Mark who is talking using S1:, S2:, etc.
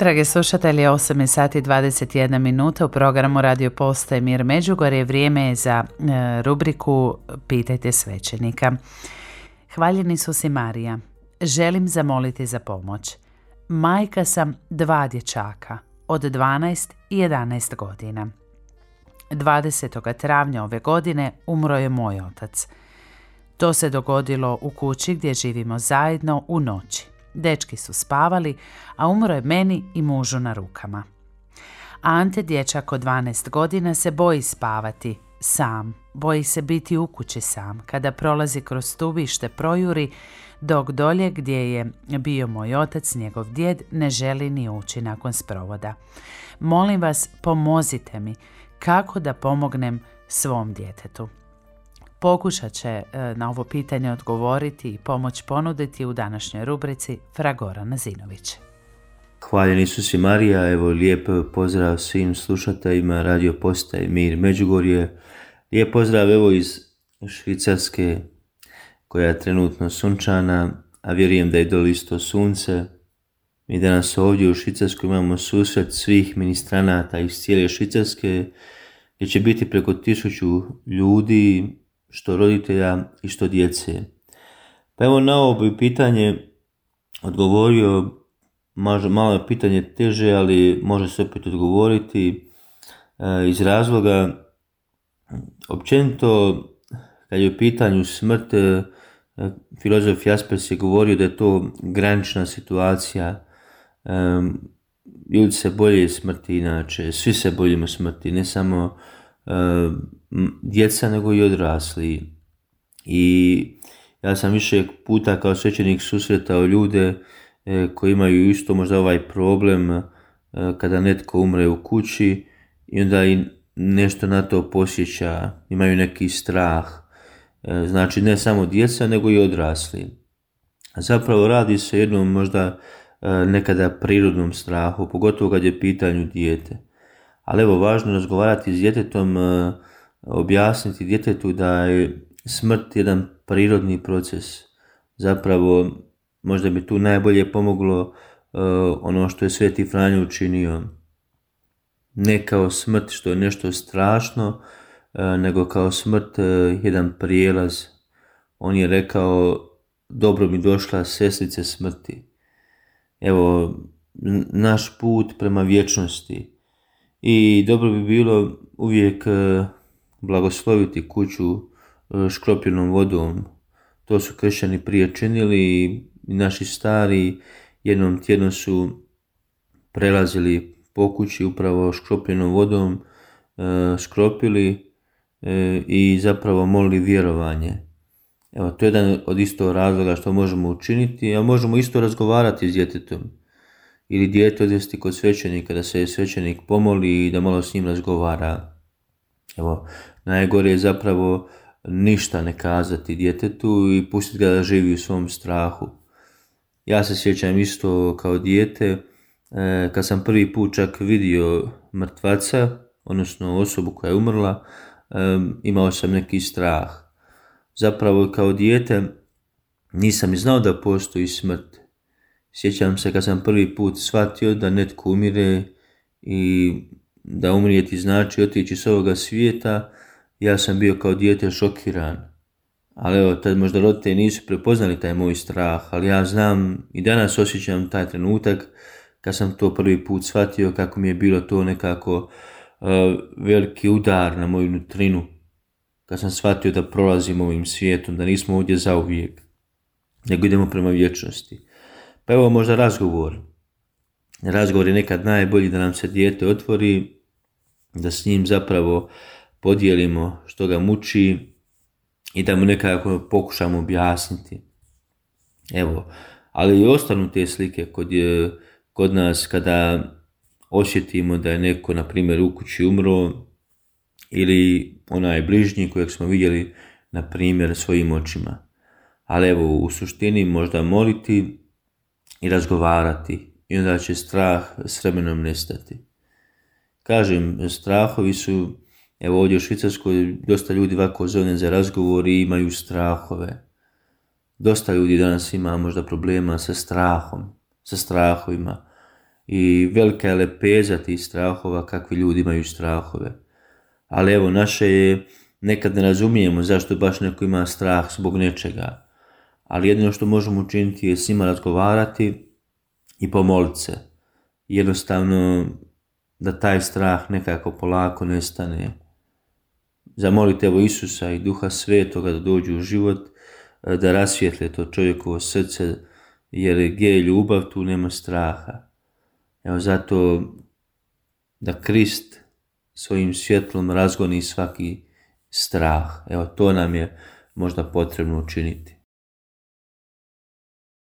S1: Dragi slušatelji, 8 sati 21 minuta u programu Radio Postaje Mir Međugorje. Vrijeme je za rubriku Pitajte svećenika. Hvaljeni su si Marija. Želim zamoliti za pomoć. Majka sam 2 dječaka od 12 i 11 godina. 20. travnja ove godine umro je moj otac. To se dogodilo u kući gdje živimo zajedno u noći. Dečki su spavali, a umro je meni i mužu na rukama. Ante, dječak od 12 godina, se boji spavati sam. Boji se biti u kući sam. Kada prolazi kroz stubište projuri, dok dolje gdje je bio moj otac, njegov djed, ne želi ni ući nakon sprovoda. Molim vas, pomozite mi kako da pomognem svom djetetu. Pokušat će na ovo pitanje odgovoriti i pomoć ponuditi u današnjoj rubrici Fra Goran Zinović.
S2: Hvaljen Isus i Marija, evo lijep pozdrav svim slušateljima Radio Postaje Mir Međugorje. Lijep pozdrav evo iz Švicarske koja je trenutno sunčana, a vjerujem da je dole isto sunce. Mi danas ovdje u Švicarskoj imamo susret svih ministranata iz cijele Švicarske, gdje će biti preko 1000 ljudi, što roditelja i što djece. Pa evo na ovo bi pitanje odgovorio, malo je pitanje teže, ali može se opet odgovoriti iz razloga, općenito kad je u pitanju smrt, filozof Jaspers je govorio da je to granična situacija. Ljudi se boje smrti inače, svi se bojimo smrti, ne samo djeca nego i odrasli. I ja sam više puta kao svećenik susretao ljude koji imaju isto možda ovaj problem kada netko umre u kući i onda i nešto na to posjeća, imaju neki strah. Znači ne samo djeca nego i odrasli. Zapravo radi se jednom možda nekada prirodnom strahu, pogotovo kad je pitanju dijete. Ali evo, važno je razgovarati s djetetom, objasniti djetetu da je smrt jedan prirodni proces. Zapravo, možda bi tu najbolje pomoglo ono što je Sveti Franjo učinio. Ne kao smrt što je nešto strašno, nego kao smrt jedan prijelaz. On je rekao, dobro mi došla sestrice smrti. Evo, naš put prema vječnosti. I dobro bi bilo uvijek blagosloviti kuću škropljenom vodom. To su kršćani prije činili i naši stari jednom tjedno su prelazili po kući upravo škropljenom vodom, škropili i zapravo molili vjerovanje. Evo, to je jedan od isto razloga što možemo učiniti, a možemo isto razgovarati s djetetom. Ili dijete odvesti kod svećenika, da se svećenik pomoli i da malo s njim razgovara. Evo, najgore je zapravo ništa ne kazati djetetu i pustiti ga da živi u svom strahu. Ja se sjećam isto kao dijete, kad sam prvi put čak vidio mrtvaca, odnosno osobu koja je umrla, imao sam neki strah. Zapravo kao dijete nisam ni znao da postoji smrt. Sjećam se kad sam prvi put shvatio da netko umire i da umrijeti znači otići s ovoga svijeta, ja sam bio kao dijete šokiran. Ali evo, tad možda roditelji nisu prepoznali taj moj strah, ali ja znam i danas osjećam taj trenutak kad sam to prvi put shvatio, kako mi je bilo to nekako veliki udar na moju nutrinu. Kad sam shvatio da prolazimo ovim svijetom, da nismo ovdje zauvijek, nego idemo prema vječnosti. Pa evo možda razgovor. Razgovor je nekad najbolji, da nam se dijete otvori, da s njim zapravo podijelimo što ga muči i da mu nekako pokušamo objasniti. Evo, ali i ostanu te slike kod nas kada osjetimo da je neko, na primjer, u kući umro ili onaj bližnji kojeg smo vidjeli, na primjer, svojim očima. Ali evo, u suštini možda moliti i razgovarati i onda će strah s vremenom nestati. Kažem, strahovi su, evo ovdje u Švicarskoj dosta ljudi ovako zove za razgovor i imaju strahove. Dosta ljudi danas ima možda problema sa strahom, sa strahovima. i velika je lepeza tih strahova, kakvi ljudi imaju strahove. Ali evo, naše je, nekad ne razumijemo zašto baš neko ima strah zbog nečega. Ali jedino što možemo učiniti je s njima razgovarati i pomoliti se. Jednostavno da taj strah nekako polako nestane. Zamolite evo Isusa i Duha Svetoga da dođu u život, da rasvijetle to čovjekovo srce, jer gdje je ljubav, tu nema straha. Evo zato da Krist svojim svjetlom razgoni svaki strah. Evo to nam je možda potrebno učiniti.